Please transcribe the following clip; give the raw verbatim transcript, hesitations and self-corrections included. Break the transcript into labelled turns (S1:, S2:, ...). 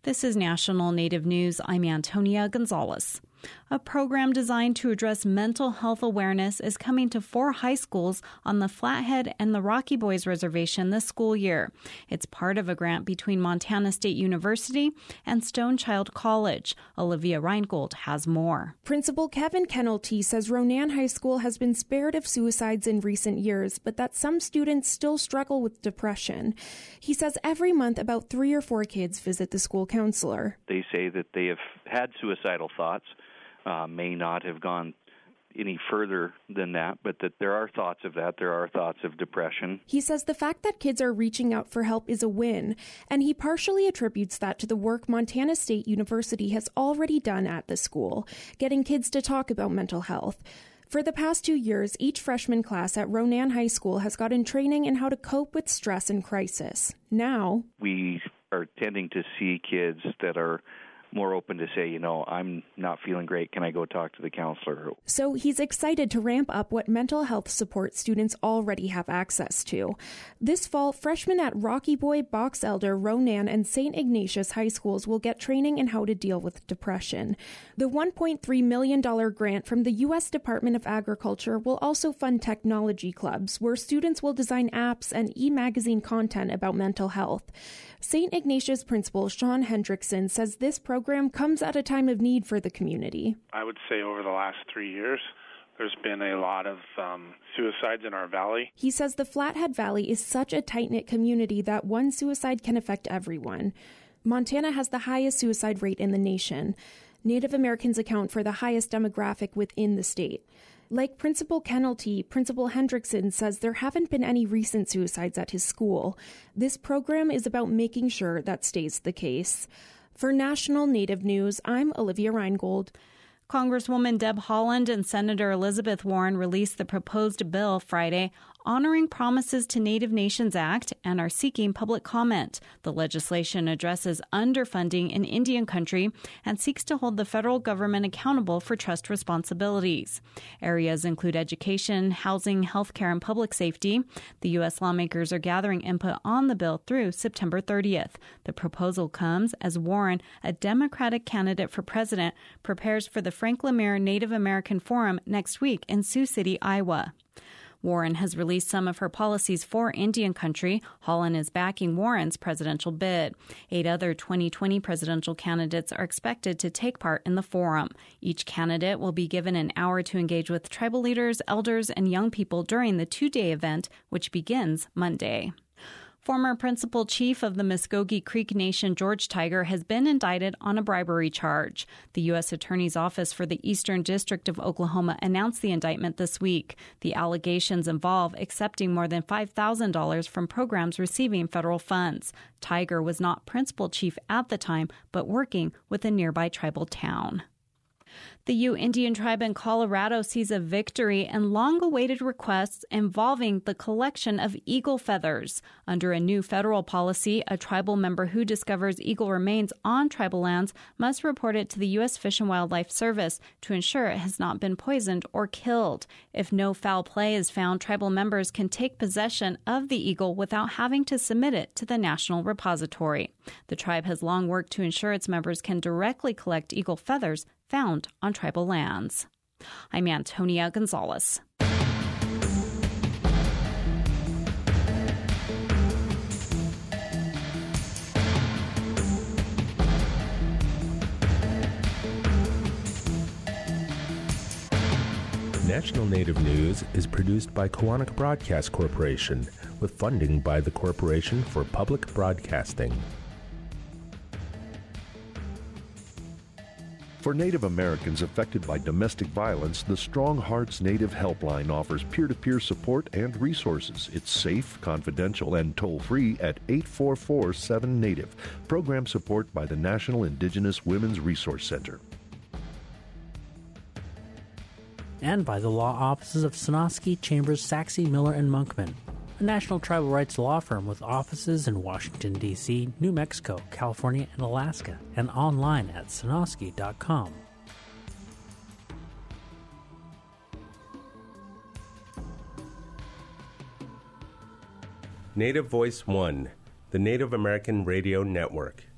S1: This is National Native News. I'm Antonia Gonzalez. A program designed to address mental health awareness is coming to four high schools on the Flathead and the Rocky Boys Reservation this school year. It's part of a grant between Montana State University and Stonechild College. Olivia Reingold has more.
S2: Principal Kevin Kennelty says Ronan High School has been spared of suicides in recent years, but that some students still struggle with depression. He says every month about three or four kids visit the school counselor.
S3: They say that they have had suicidal thoughts. Uh, may not have gone any further than that, but that there are thoughts of that. There are thoughts of depression.
S2: He says the fact that kids are reaching out for help is a win, and he partially attributes that to the work Montana State University has already done at the school, getting kids to talk about mental health. For the past two years, each freshman class at Ronan High School has gotten training in how to cope with stress and crisis. Now,
S3: we are tending to see kids that are more open to say, you know, I'm not feeling great. Can I go talk to the counselor?
S2: So he's excited to ramp up what mental health support students already have access to. This fall, freshmen at Rocky Boy, Box Elder, Ronan, and Saint Ignatius high schools will get training in how to deal with depression. The one point three million dollars grant from the U S Department of Agriculture will also fund technology clubs, where students will design apps and e-magazine content about mental health. Saint Ignatius principal Sean Hendrickson says this program comes at a time of need for the community.
S4: I would say over the last three years, there's been a lot of um, suicides in our valley.
S2: He says the Flathead Valley is such a tight-knit community that one suicide can affect everyone. Montana has the highest suicide rate in the nation. Native Americans account for the highest demographic within the state. Like Principal Kennelty, Principal Hendrickson says there haven't been any recent suicides at his school. This program is about making sure that stays the case. For National Native News, I'm Olivia Reingold.
S1: Congresswoman Deb Haaland and Senator Elizabeth Warren released the proposed bill Friday honoring Promises to Native Nations Act and are seeking public comment. The legislation addresses underfunding in Indian country and seeks to hold the federal government accountable for trust responsibilities. Areas include education, housing, healthcare, and public safety. The U S lawmakers are gathering input on the bill through September thirtieth. The proposal comes as Warren, a Democratic candidate for president, prepares for the Frank Lemire Native American Forum next week in Sioux City, Iowa. Warren has released some of her policies for Indian country. Haaland is backing Warren's presidential bid. Eight other twenty twenty presidential candidates are expected to take part in the forum. Each candidate will be given an hour to engage with tribal leaders, elders, and young people during the two-day event, which begins Monday. Former principal chief of the Muskogee Creek Nation, George Tiger, has been indicted on a bribery charge. The U S Attorney's Office for the Eastern District of Oklahoma announced the indictment this week. The allegations involve accepting more than five thousand dollars from programs receiving federal funds. Tiger was not principal chief at the time, but working with a nearby tribal town. The Ute Indian tribe in Colorado sees a victory in long-awaited requests involving the collection of eagle feathers. Under a new federal policy, a tribal member who discovers eagle remains on tribal lands must report it to the U S Fish and Wildlife Service to ensure it has not been poisoned or killed. If no foul play is found, tribal members can take possession of the eagle without having to submit it to the National Repository. The tribe has long worked to ensure its members can directly collect eagle feathers found on tribal lands. I'm Antonia Gonzalez.
S5: National Native News is produced by Koahnic Broadcast Corporation with funding by the Corporation for Public Broadcasting.
S6: For Native Americans affected by domestic violence, the Strong Hearts Native Helpline offers peer-to-peer support and resources. It's safe, confidential, and toll-free at eight four four seven Native. Program support by the National Indigenous Women's Resource Center.
S7: And by the law offices of Sonosky, Chambers, Saxe, Miller, and Monkman, a national tribal rights law firm with offices in Washington, D C, New Mexico, California, and Alaska, and online at sonosky dot com.
S5: Native Voice One, the Native American Radio Network.